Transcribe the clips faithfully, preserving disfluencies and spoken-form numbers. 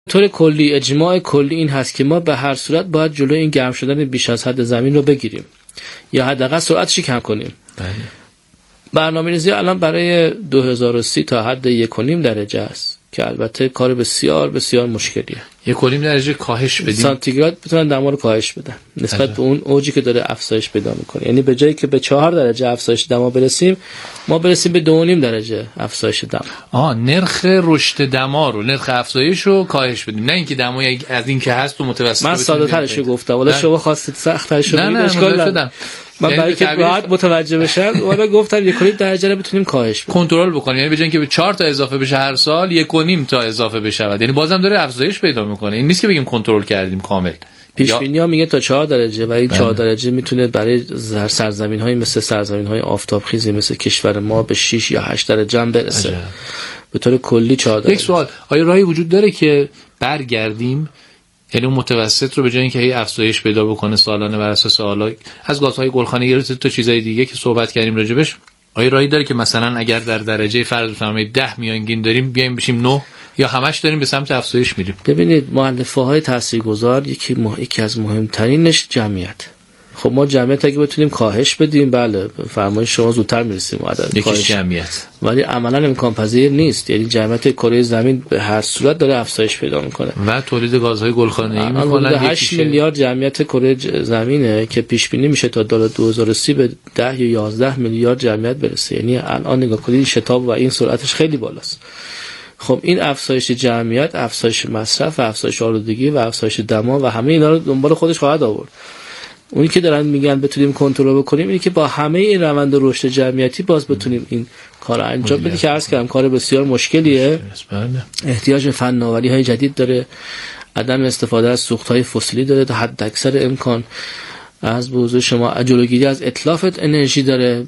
طور کلی اجماع کلی این هست که ما به هر صورت باید جلوی این گرم شدن بیش از حد زمین رو بگیریم یا حداقل سرعتش کم کنیم. بله. برنامه‌ریزی الان برای دو هزار و سی تا حد یک و نیم درجه است که البته کار بسیار بسیار مشکلیه. یک و نیم درجه کاهش بدیم سانتیگراد بتونن دما رو کاهش بدن نسبت عجب. به اون اوجی که داره افزایش پیدا میکنه. یعنی به جایی که به چهار درجه افزایش دما برسیم ما برسیم به دو و نیم درجه افزایش دما. آه نرخ رشد دما رو، نرخ افزایش رو کاهش بدیم، نه اینکه دمای از این که هست تو متوسط. من ساده ترش رو گفتم ولی شما خواستید سخت ترش رو بگید. نه نه شدم. من برای که راحت متوجه بشم اونا گفتم یک و نیم درجه رو بتونیم کاهش بدیم، کنترل بکنیم. یعنی به جای اینکه به چهار تا اضافه بشه هر سال، یک و نیم تا اضافه بشه. یعنی بازم داره افزایش پیدا میکنه. این نیست که بگیم کنترل کردیم کامل. پیش بینی ها میگه تا چهار درجه و این چهار درجه میتونه برای سرزمین های مثل سرزمین های آفتابخیزی مثل کشور ما به شش یا هشت درجه هم برسه. عجب. به طور کلی چهار درجه. یک سوال، آیا راهی وجود داره که برگردیم، یعنی متوسط رو به جای اینکه هی افزایش پیدا بکنه سالانه بر اساس حالا از گازهای گلخانه‌ای گرفته تا چیزای دیگه که صحبت کردیم راجبش، آیا راهی داره که مثلا اگر در درجه فرض بفرمایید ده میانگین داریم بیایم بشیم نه یا همش داریم به سمت افزایش میریم؟ ببینید مؤلفه‌های تاثیرگذار یکی مح... یکی از مهمترینش جمعیت. خب ما جمعیت اگه بتونیم کاهش بدیم بله فرمایش شما زودتر میرسیم عدد کاهش جمعیت، ولی عملا امکان پذیر نیست. یعنی جمعیت کره زمین به هر صورت داره افزایش پیدا میکنه و تولید گازهای گلخانه‌ای میکنن. هشت میلیارد جمعیت کره زمینه که پیش بینی میشه تا سال دو هزار و سی به ده یا یازده میلیارد جمعیت برسه. یعنی الان نگاه کنید شتاب و این سرعتش خیلی بالاست. خب این افزایش جمعیت، افزایش مصرف، افزایش آلودگی و افزایش دما و همه اینا رو دنبال خودش خواهد آورد. اونی که دارن میگن بتونیم کنترل بکنیم اینه که با همه این روند رشد جمعیتی باز بتونیم این کار رو انجام بدیم که عرض کردم کار بسیار مشکلیه. احتیاج به فناوری‌های جدید داره، عدم استفاده از سوخت‌های فسیلی داره تا حد اکثر امکان، از به حضور شما جلوگیری از اتلاف انرژی داره،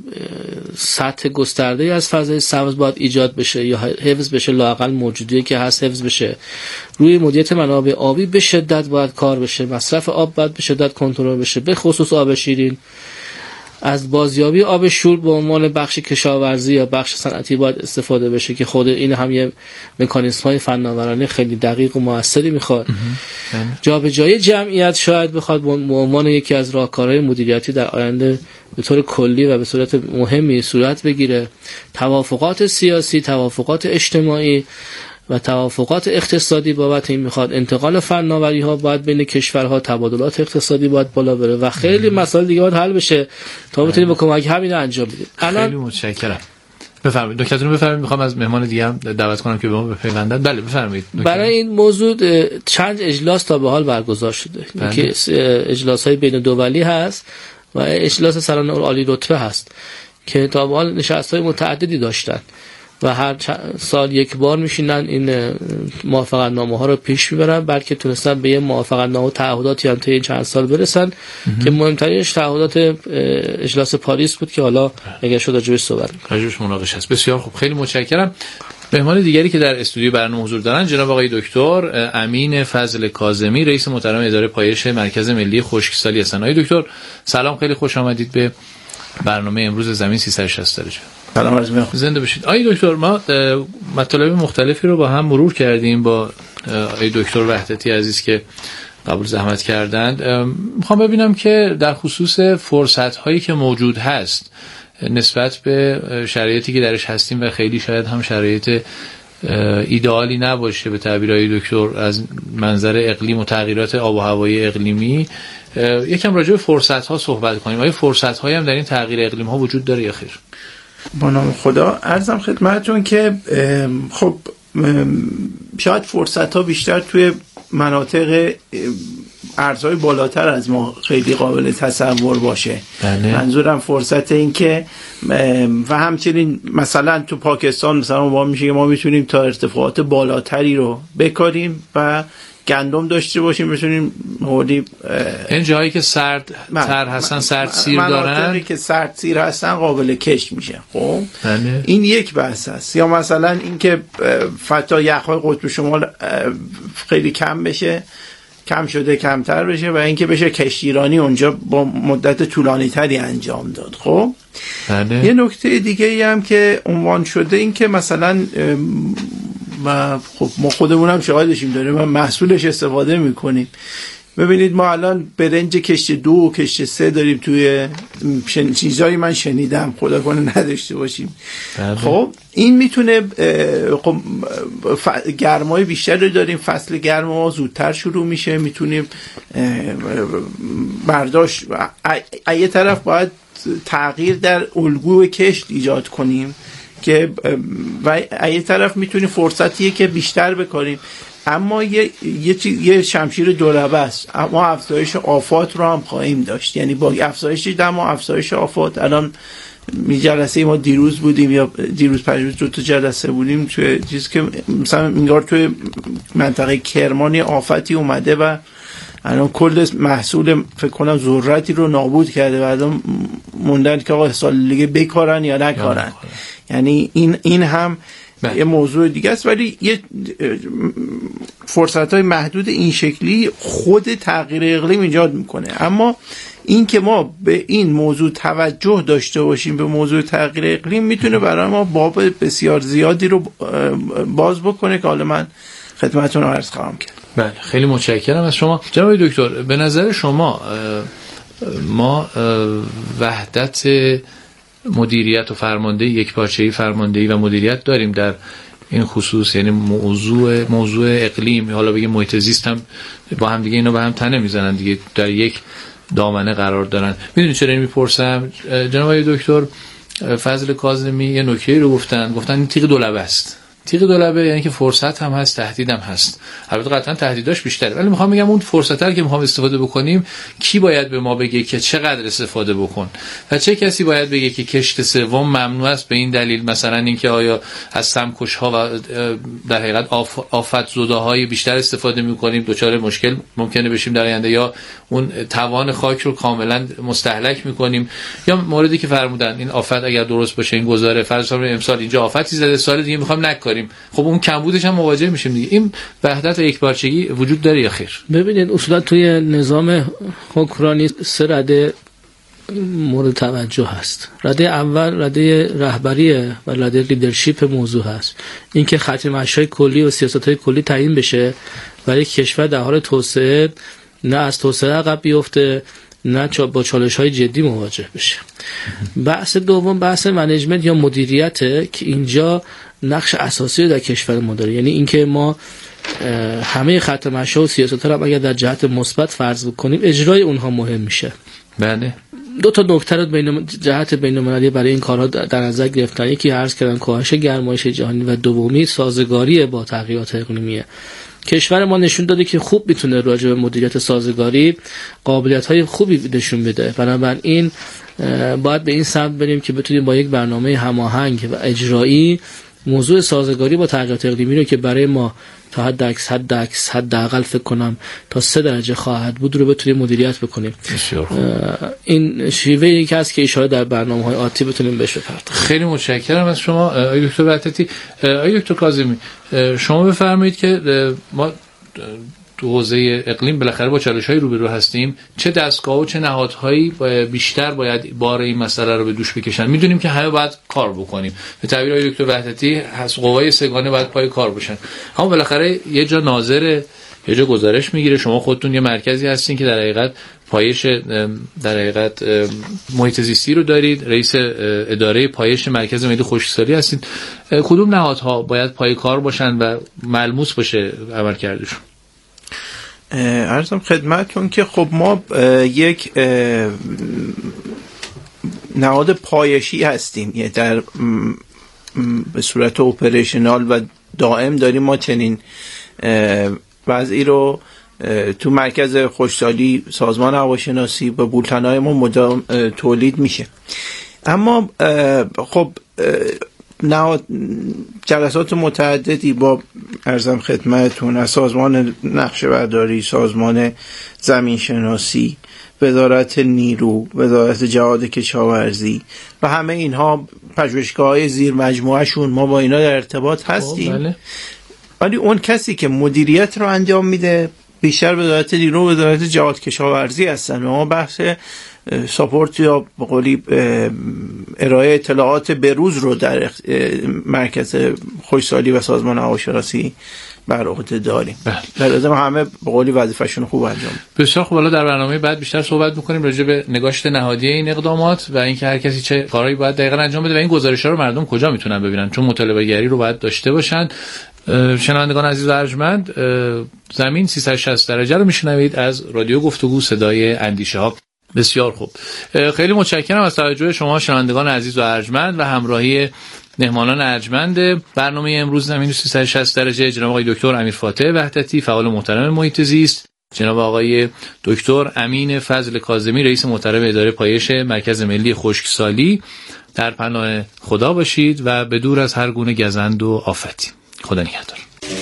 سطح گسترده‌ای از فضای سبز باید ایجاد بشه یا حفظ بشه، لااقل موجودیه که هست حفظ بشه. روی مدیریت منابع آبی به شدت باید کار بشه، مصرف آب باید به شدت کنترل بشه، به خصوص آب شیرین. از بازیابی آب شور به عنوان بخش کشاورزی یا بخش صنعتی باید استفاده بشه که خود این هم یه مکانیزم‌های فناورانه خیلی دقیق و موثری میخواد. جابجایی جمعیت شاید بخواد به عنوان یکی از راهکارهای مدیریتی در آینده به طور کلی و به صورت مهمی صورت بگیره. توافقات سیاسی، توافقات اجتماعی و توافقات اقتصادی بابت این میخواد. انتقال فناوری ها باید بین کشورها، تبادلات اقتصادی باید بالا بره و خیلی مسائل دیگه باید حل بشه تا بتونیم با کمک همین انجام بدیم. خیلی متشکرم. بفرمایید دکتر. بفرمایید. میخوام از مهمان دیگه هم دعوت کنم که به ما بپیوندن. بله بفرمایید. برای این موضوع چند اجلاس تا به حال برگزار شده که اجلاس های بین دولی هست و اجلاس سران عالی رتبه هست که تا به حال نشست های متعددی داشتن و هر سال یک بار میشینن این موافقت نامه ها رو پیش میبرن، بلکه تونستن به یه موافقت نامه تعهداتی هم طی چند سال برسن که مهمترینش تعهدات اجلاس پاریس بود که حالا اگه شد راجعش صحبت راجعش مناقشه است. بسیار خوب، خیلی متشکرم. مهمان دیگری که در استودیو برنامه حضور دارن جناب آقای دکتر امین فضل کاظمی، رئیس محترم اداره پایش مرکز ملی خشکسالی هستند. آقای دکتر سلام، خیلی خوش آمدید به برنامه امروز زمین سیصد و شصت درجه. سلام عرض می‌کنم. زنده باشید. آقای دکتر ما مطالب مختلفی رو با هم مرور کردیم با آقای دکتر وحدتی عزیز که قبول زحمت کردند. میخوام ببینم که در خصوص فرصت‌هایی که موجود هست نسبت به شرایطی که درش هستیم و خیلی شاید هم شرایط ایدئالی نباشه به تعبیر آقای دکتر از منظر اقلیم و تغییرات آب و هوایی اقلیمی، یکم راجع به فرصت‌ها صحبت کنیم. آیا فرصت‌هایی هم در این تغییر اقلیم ها وجود داره یا خیر؟ با نام خدا عرضم خدمتتون که خب شاید فرصت ها بیشتر توی مناطق ارزهای بالاتر از ما خیلی قابل تصور باشه. بله. منظورم فرصت این که و همچنین مثلا تو پاکستان مثلا ما میشه که ما میتونیم تا ارتفاعات بالاتری رو بکاریم و گندم داشته باشیم، بتونیم موردی این جایی که سرد تر هستن، سرد سیر دارن، مناطقی که سرد سیر هستن قابل کشت میشه. خب بله. این یک بحث است. یا مثلا اینکه فتا یخ‌های قطب شمال خیلی کم بشه، کم شده کمتر بشه و اینکه بشه کشتیرانی اونجا با مدت طولانی تری انجام داد. خب بله. یه نکته دیگه ای هم که عنوان شده این که مثلا و خب ما خودمونم شاهدشیم، داریم و محصولش استفاده میکنیم. ببینید ما الان برنج کشت دو و کشت سه داریم توی شن... چیزایی من شنیدم، خدا کنه نداشته باشیم. بله. خب این میتونه خب ف... گرمای بیشتر رو داریم، فصل گرم ما زودتر شروع میشه، میتونیم برداشت ا... یه طرف باید تغییر در الگوی کشت ایجاد کنیم که و یه طرف میتونیم فرصتیه که بیشتر بکاریم. اما یه یه, یه شمشیر دولبه است، ما افزایش آفات رو هم خواهیم داشت. یعنی با افزایش دم و افزایش آفات، الان می جلسه ما دیروز بودیم یا دیروز پریروز دو تا جلسه بودیم توی چیزی که مثلا انگار توی منطقه کرمان آفتی اومده و الان کل محصول فکر کنم ذرتی رو نابود کرده و الان موندن که آقا سال دیگه بکارن یا نکارن. یعنی این این هم بله. یه موضوع دیگه است، ولی یه فرصت‌های محدود این شکلی خود تغییر اقلیم ایجاد میکنه. اما این که ما به این موضوع توجه داشته باشیم، به موضوع تغییر اقلیم، میتونه برای ما باب بسیار زیادی رو باز بکنه که حالا من خدمتتون عرض خواهم کرد. بله خیلی متشکرم از شما جناب دکتر. به نظر شما ما وحدت مدیریت و فرماندهی، یک پارچه‌ای فرماندهی و مدیریت داریم در این خصوص؟ یعنی موضوع موضوع اقلیم، حالا بگیم محیط زیست، هم با هم دیگه اینا به هم تنه میزنن دیگه، در یک دامنه قرار دارن. میدونید چرا این میپرسم؟ جناب دکتر فضل کاظمی یه نکته رو گفتن، گفتن این تیغ دولبه است. تیغ دولبه یعنی که فرصت هم هست، تهدید هم هست. البته قطعا تهدیداش بیشتره، ولی میخوام بگم اون فرصت رو که میخوام استفاده بکنیم، کی باید به ما بگه که چقدر استفاده بکن و چه کسی باید بگه که کشت سوم ممنوع است به این دلیل، مثلا اینکه آیا از سمکش ها و در حقیقت آفت زده های بیشتر استفاده میکنیم، دچار مشکل ممکنه بشیم در آینده، یا اون توان خاک رو کاملا مستهلک میکنیم، یا موردی که فرمودن این آفت اگر درست باشه، این گزاره فرض کنیم امسال اینجا آفتی زده، سال دیگه میخوام نکنیم، خب اون کمبودش هم مواجه میشیم دیگه. این وحدت و یکپارچگی وجود داره یا خیر؟ ببینید اصولا توی نظام حکمرانی سه رده مورد توجه هست. رده اول رده رهبریه و رده لیدرشپ موضوع هست، اینکه خط مشی کلی و سیاست‌های کلی تعیین بشه ولی کشور در حال توسعه نه از توسعه عقب بیفته نه با چالش‌های جدی مواجه بشه. بحث دوم بحث منیجمنت یا مدیریته که اینجا نقش اساسی در کشور ما داره. یعنی اینکه ما همه خط مشی و سیاست‌ها رو اگر در جهت مثبت فرض بکنیم، اجرای اونها مهم میشه. بله. دو تا نکته رو بین جهت بین‌المللی برای این کارها در نظر گرفتن. یکی عرض کردن کاهش گرمایش جهانی و دومی سازگاری با تغییرات اقلیمیه. کشور ما نشون داده که خوب میتونه راجع به مدیریت سازگاری قابلیت‌های خوبی نشون بده. بنابراین باید به این سمت بریم که بتونیم با یک برنامه هماهنگ و اجرایی موضوع سازگاری با تغییرات اقلیمی رو که برای ما تا حد اکس حد اکس حداقل فکر کنم تا سه درجه خواهد بود رو بتونیم مدیریت بکنیم. این شیوه یکی است که اشاره در برنامه‌های آتی بتونیم بهش بپردازیم. خیلی متشکرم از شما آقای دکتر وحدتی. آقای دکتر کاظمی شما بفرمایید که ما تو حوزه اقلیم بالاخره با چالش‌های روبرو هستیم، چه دستگاه و چه نهادهایی باید بیشتر باید بار این مسئله رو به دوش بکشن؟ میدونیم که همه باید کار بکنیم، به تعبیر آقای دکتر وحدتی هست قوای سگانه باید پای کار باشن، اما بالاخره یه جا ناظر یه جا گزارش میگیره. شما خودتون یه مرکزی هستین که در حقیقت پایش در حقیقت محیط زیستی رو دارید، رئیس اداره پایش مرکز ملی خشکسالی هستین. کدوم نهادها باید پای کار باشن و ملموس باشه عملکردشون؟ عرضم خدمتتون که خب ما یک نهاد پایشی هستیم، یعنی در به صورت اپریشنال و دائم داریم ما چنین وضعی رو تو مرکز خشکسالی سازمان هواشناسی با بولتن‌های ما مدام تولید میشه. اما خب نهاد جلسات متعددی با عرضم خدمتتون از سازمان نقشه برداری، سازمان زمین شناسی، وزارت نیرو، وزارت جهاد کشاورزی و همه اینها پژوهشگاه‌های زیر مجموعه شون، ما با اینا در ارتباط هستیم. بله. ولی اون کسی که مدیریت رو انجام میده بیشتر وزارت نیرو و وزارت جهاد کشاورزی هستن. ما بحث ساپورت یا به قولی ارائه اطلاعات بروز رو در مرکز خوشسالی و سازمان هواشناسی بر عهده داریم. در لازم همه به قولی وظیفه‌شون خوب انجام بدن. بسیار خوب. حالا در برنامه بعد بیشتر صحبت می‌کنیم راجع به نگاشت نهادی این اقدامات و اینکه هر کسی چه کارهایی باید دقیقاً انجام بده و این گزارش‌ها رو مردم کجا میتونن ببینن، چون مطالبه‌گری رو باید داشته باشن. شنوندگان عزیز و ارجمند، زمین سیصد و شصت درجه رو میشنوید از رادیو گفتگو صدای اندیشه ها. بسیار خوب. خیلی متشکرم از توجه شما شنوندگان عزیز و ارجمند و همراهی مهمانان ارجمند برنامه امروز زمین سیصد و شصت درجه، جناب آقای دکتر امیر فاتح وحدتی فعال محترم محیط زیست، جناب آقای دکتر امین فضل کاظمی رئیس محترم اداره پایش مرکز ملی خشکسالی. در پناه خدا باشید و به دور از هر گونه گزند و آفتی. خدا نگهدار.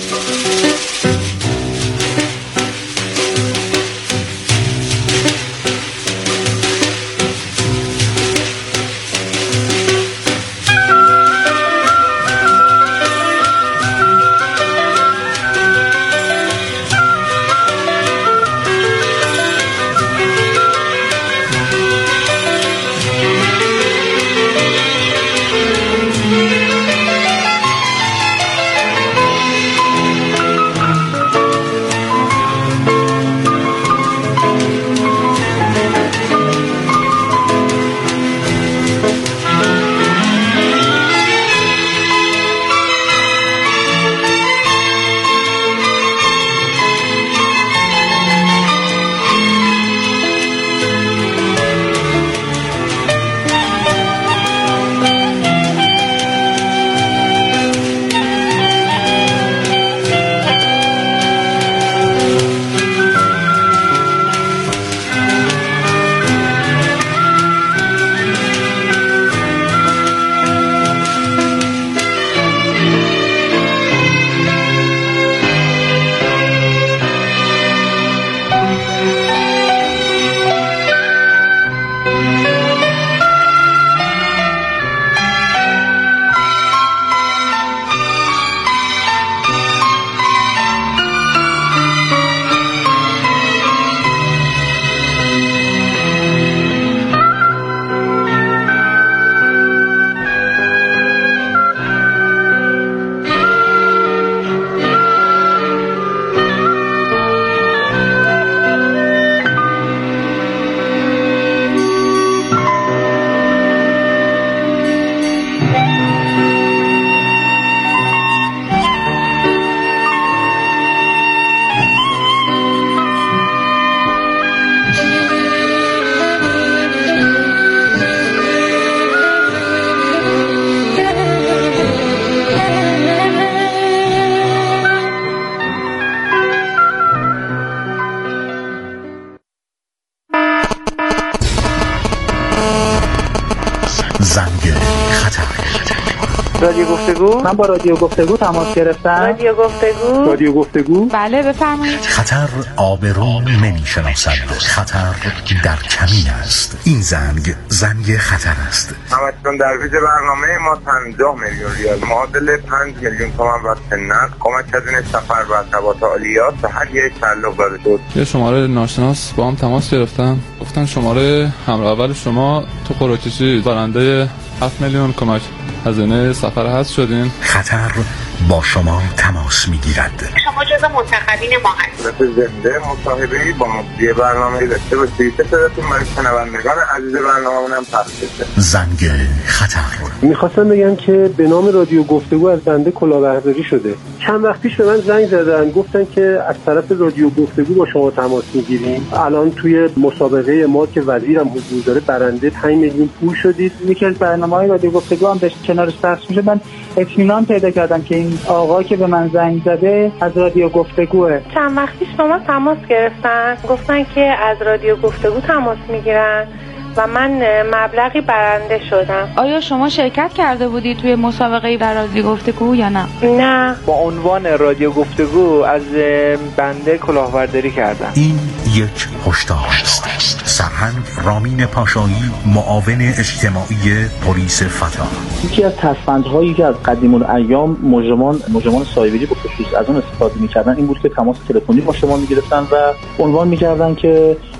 رادیو گفتگو. من با رادیو گفتگو تماس گرفتم. رادیو گفتگو. رادیو گفتگو. بله بفرمایید. خطر آبرو نمی‌شناسد. خطر در کمین است. این زنگ زنگ خطر است. همچنان در ویژه برنامه ما پنجاه میلیون ریال معادل پنج میلیون تومان واسه نقد کمک هزینه سفر و ارتباطات عالیات به هر یک تعلق داده بود. یه شماره ناشناس با هم تماس گرفتن، گفتن شماره همراه اول شما تو قرعه‌کشی برنده هفت میلیون کمک هزینه سفر هست شدین. خطر با شما تماس میگیرد. شما جزو منتخبین ما هستید. زنده مصاحبه‌ای با مجری برنامه‌ای داشته باشید که صداتون برای شنوندگان عزیز برنامه‌مون هم پخش بشه. زنگ خطر. می‌خواستم بگم که به نام رادیو گفتگو از بنده کلاهبرداری شده. چند وقت پیش به من زنگ زدن، گفتن که از طرف رادیو گفتگو با شما تماس میگیریم. الان توی مسابقه ما که وزیرم حضور داره برنده پنج میلیون پول شدید. یکی از برنامه‌های رادیو گفتگو هم بهش کنارش پخش میشه. من اطمینان پیدا کردم که این آقا که به من زنگ زده از رادیو گفتگوه. چند وقت پیش شما تماس گرفتن، گفتن که از رادیو گفتگو تماس میگیرن و من مبلغی برنده شدم. آیا شما شرکت کرده بودی توی مسابقه در رادیو گفتگو یا نه؟ نه. با عنوان رادیو گفتگو از بنده کلاهبرداری کردم. این یک هشدار است. سرهنگ رامین پاشایی، معاون اجتماعی پلیس فتا. یکی از تصفندهایی که از قدیم الایام مجرمان مجرمان سایبری به خصوص از اون استفاده می‌کردن این بود که تماس تلفنی با شما می‌گرفتن و عنوان می‌کردن که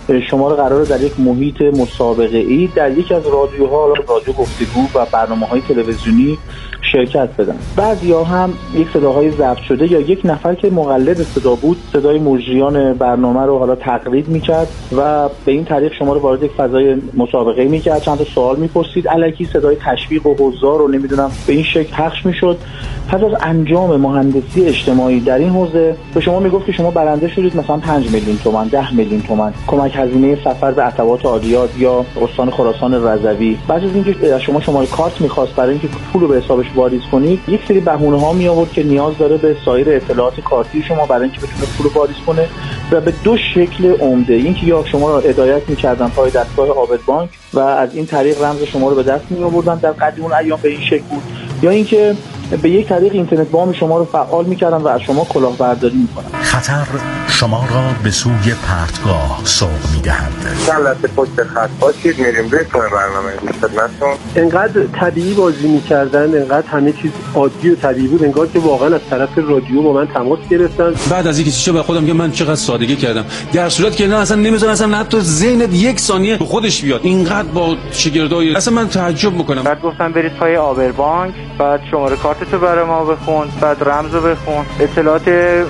شما رو قراره در یک محیط مسابقه ای در یک از رادیوها، رادیو گفتگو و برنامه‌های تلویزیونی شرکت بدن. بعضیا هم یک صداهای ضبط شده یا یک نفر که مقلد صدا بود صدای مجریان برنامه رو حالا تقلید میکرد و به این طریق شما رو وارد یک فضای مسابقه میکرد، چند تا سوال میپرسید، الکی صدای تشویق و حضار رو نمیدونم به این شکل پخش میشد. پس از انجام مهندسی اجتماعی در این حوزه به شما میگفت که شما برنده شدید مثلا پنج میلیون تومان، ده میلیون تومان کمک هزینه سفر به عتبات عالیات یا استان خراسان رضوی. بعد از اینکه شما شماره کارت میخواست برای اینکه پول رو به حسابش واریز کنید، یک سری بهونه ها می آورد که نیاز داره به سایر اطلاعات کارتی شما برای اینکه بتونه پول رو واریز کنه و به دو شکل عمده. اینکه یا شما رو هدایت می‌کردن پای دستگاه عابد بانک و از این طریق رمز شما رو به دست می آوردن، در قدیم اون ایام به این شکل بود، یا اینکه به یک طریق اینترنت وام شما رو فعال می‌کردن و از شما کلاهبرداری می‌کنن. خطر شما را به سوی پرتگاه سوق می‌دهد. چند لحظه پشت خط باشید، میریم روی برنامه خدمتتون. انقدر طبیعی بازی می‌کردن، انقدر همه چیز عادی و طبیعی بود، انگار که واقعا از طرف رادیو با من تماس گرفتن. بعد از اینکه چیزا به خودم که من چقدر سادگی کردم، در صورت که نه اصلا نمی‌ذارن اصلا حتی ذهنت یک ثانیه به خودش بیاد. اینقدر با شگردای اصلا من تعجب می‌کنم. بعد گفتن برید پای آبر بانک، بعد شماره کارتتو برای ما بخون، بعد رمزو بخون، اطلاعات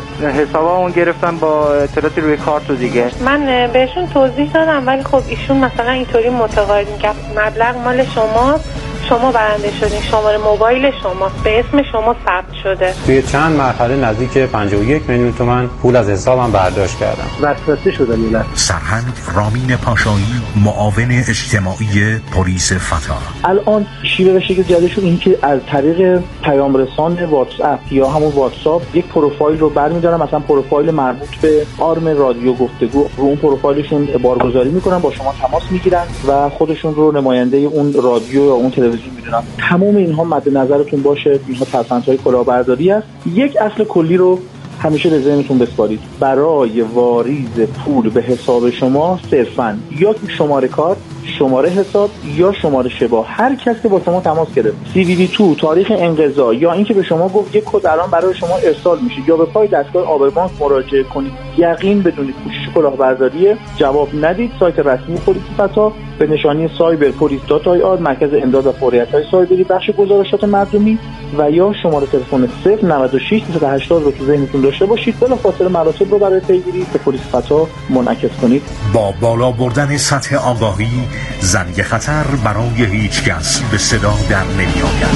حسابمون گرفتن با اطلاعاتی روی کارت و دیگه. من بهشون توضیح دادم ولی خب ایشون مثلا اینطوری متقاعد می‌کرد مبلغ مال شماست، شما برنده شدین، شماره موبایل شماست، به اسم شما ثبت شده. توی چند مرحله نزدیک پنجاه و یک میلیون تومان پول از حسابم برداشت کردم. وسوسه شدن اینا. سرهنگ رامین پاشایی، معاون اجتماعی پلیس فتا. الان شیوه و شکل جدیدشون این که از طریق پیام رسان واتس اپ یا همون واتساپ یک پروفایل رو برمی‌دارن، مثلا پروفایل مربوط به آرم رادیو گفتگو، رو اون پروفایلشون بارگذاری میکنن، با شما تماس میگیرن و خودشون رو نماینده اون رادیو یا اون تلویزیون میدونن. تمام اینها مد نظرتون باشه، اینها ترفندهای کلاهبرداری است. یک اصل کلی رو همیشه به ذهنتون بسپارید. برای واریز پول به حساب شما صرفاً یا شماره کارت، شماره حساب یا شماره شبا، هر کس که با شما تماس گرفت، سی وی وی دو، تاریخ انقضا، یا اینکه به شما گفت یک کد الان برای شما ارسال میشه، یا به پای دستگاه آبر بانک مراجعه کنید، یقین بدونید کوشش کلاهبرداری، جواب ندید. سایت رسمی پلیس فتا به نشانی سایبر پلیس دات آی آر، مرکز امداد و فوریت‌های سایبری، بخش گزارشات مردمی، و یا شماره تلفن صفر نود و شش صد و هشتاد رو تو ذهنتون داشته باشید. بلافاصله مراتب رو برای پیگیری به پلیس فتا منعکس کنید. با بالا بردن سطح آگاهی، زنگ خطر برای هیچ کس به صدا در نمی آید.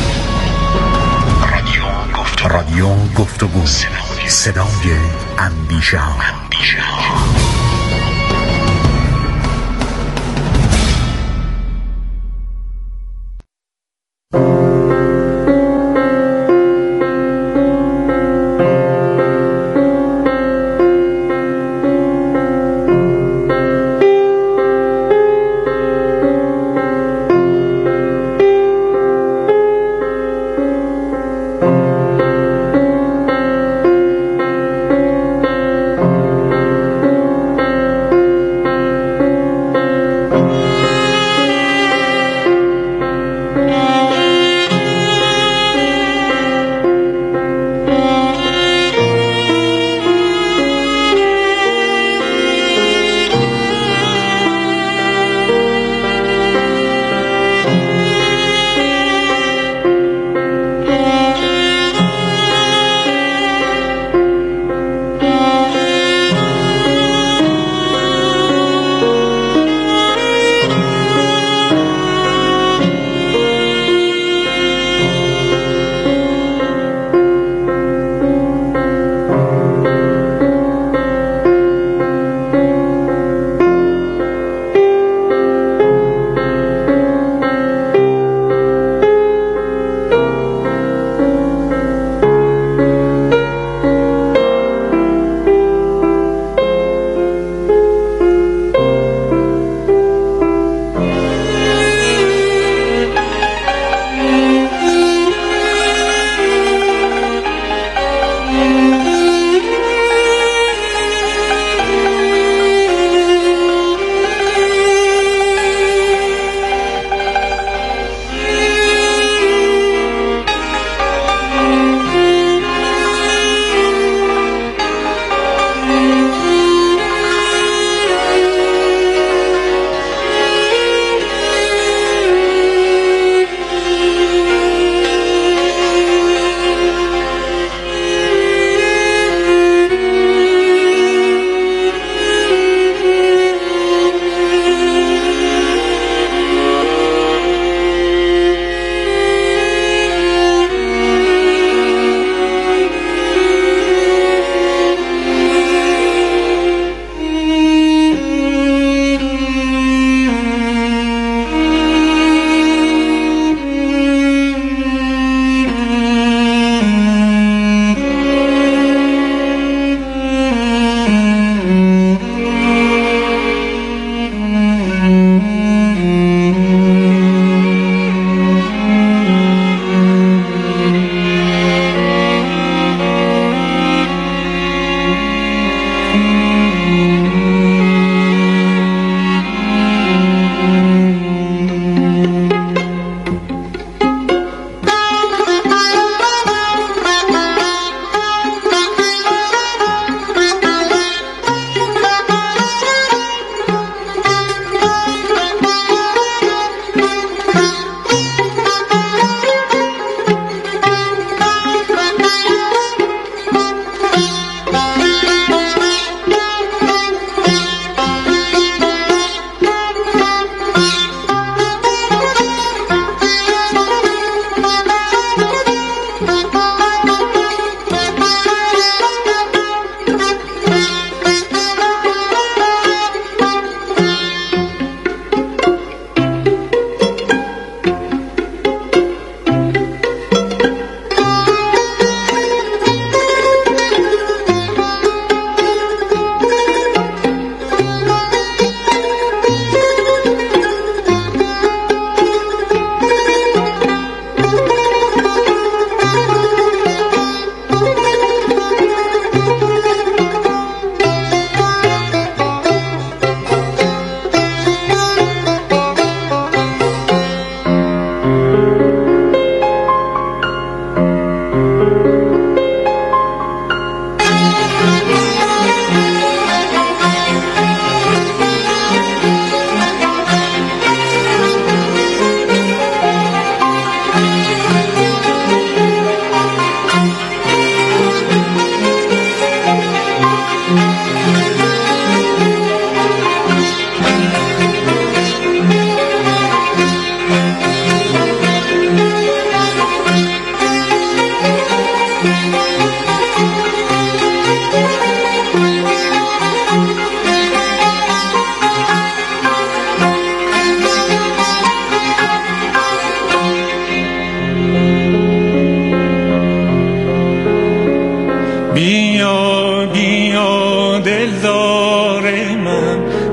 رادیو گفتگو، رادیو گفتگو، صدای اندیشه ها.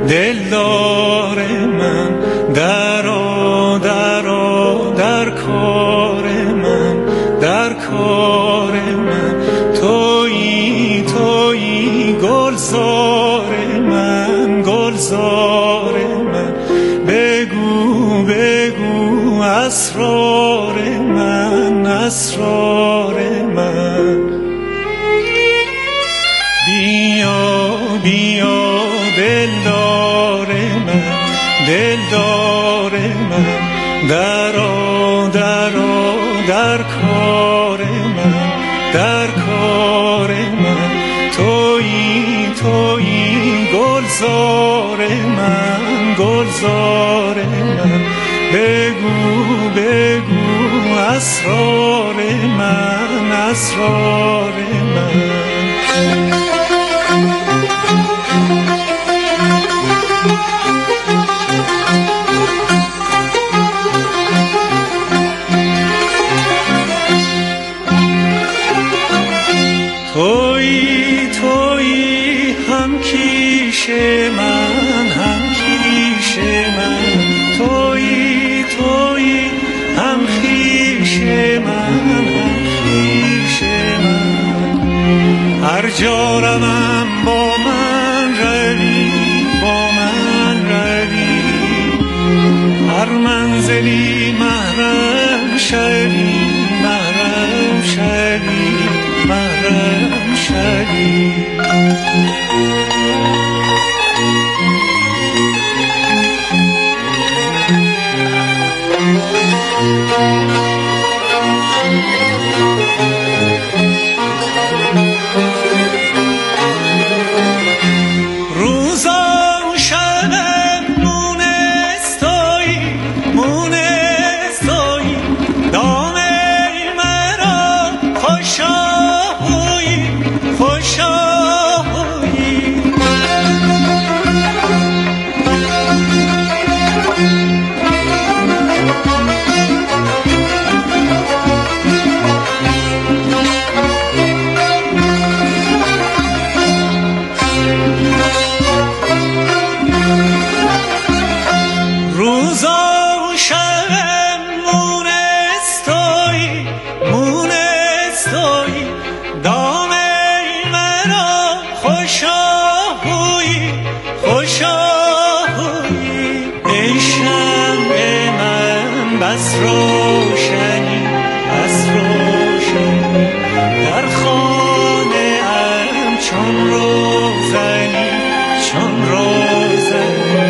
دلدار من، درآ درآ در کار من، در کار من، تویی تویی گلزار من، گلزار من، بگو بگو اسرار من، اسرار من. بیا بیا دلدار من، دلدار من، درآ درآ در کار من، در کار من، تویی تویی گلزار من، گلزار من، بگو بگو اسرار من، اسرار من. تویی تویی هم کیش من، هم کیش من، تویی تویی هم کیش من، هم کیش من. هر جا روم با من روی، با من روی، هر منزلی محرم شوی، محرم شوی، محرم شوی. روزا شبم مونستایی، مونستایی، دامه مرا خوشایی، خوشایی. روزا شبم مونستایی، مونستایی، دامه مرا خوشایی، خوشایی. ای شمع من بس روشنی، بس روشنی، در خانه ام چون روزنی، چون روزنی.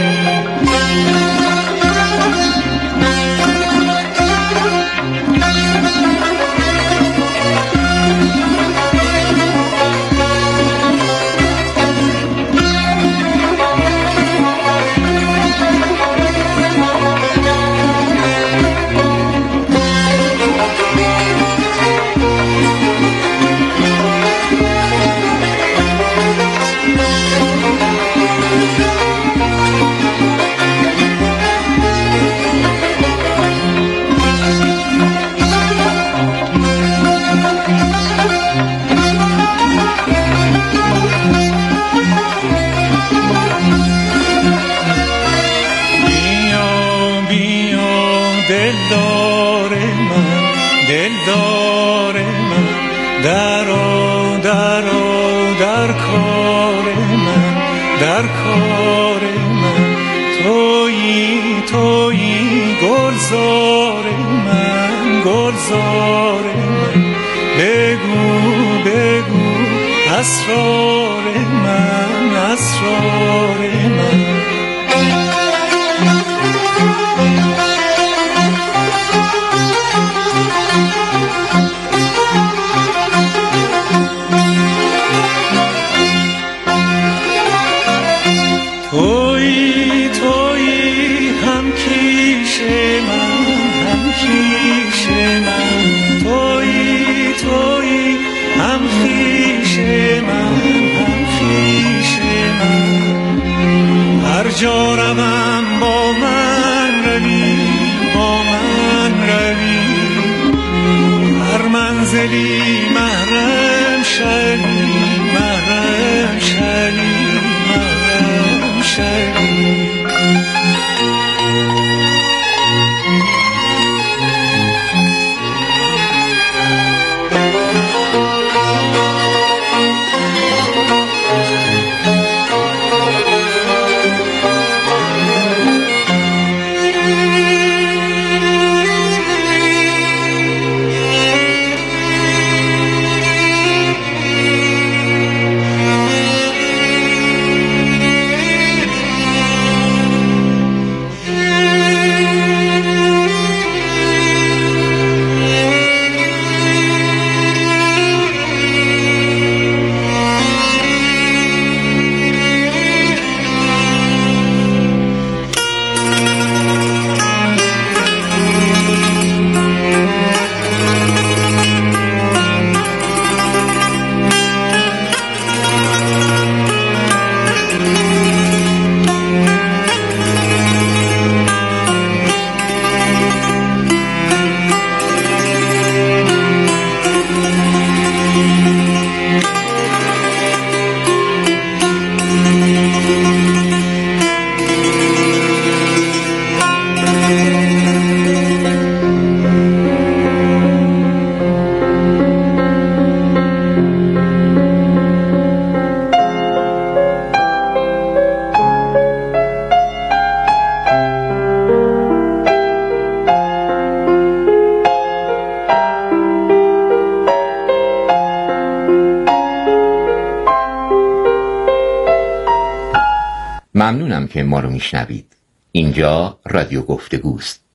دلدار من، دلدار من، درآ درآ در کار من، در کار من، تویی تویی گلزار من، گلزار من، بگو بگو اسرار من، اسرار من. تویی تویی هم کیش من، هم کیش من، تویی تویی هم کیش من، هم کیش من. هر جا روم با من روی، با من روی، هر منزلی محرم شوی، محرم شوی، محرم شوی. ممنونم که ما رو میشنوید. اینجا رادیو گفتگوست.